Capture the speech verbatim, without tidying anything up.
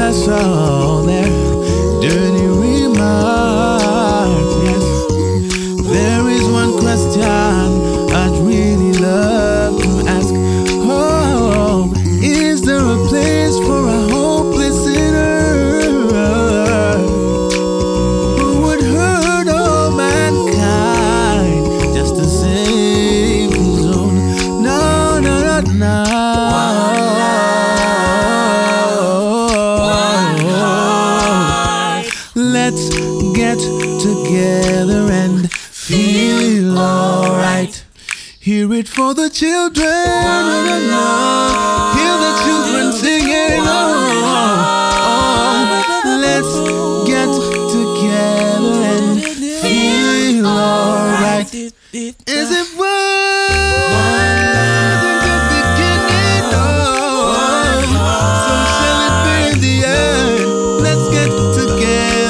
that's all there. Dirty remarks, yes. There is one question I'd really love to ask. Oh, is there a place for a hopeless sinner who would hurt all mankind just to save his own? No, no, no, no. Let's get together and feel alright. Hear it for the children. Hear the children singing. Oh, oh. Let's get together and feel alright. Is it worth in the beginning? Oh, so shall it be in the end. Let's get together.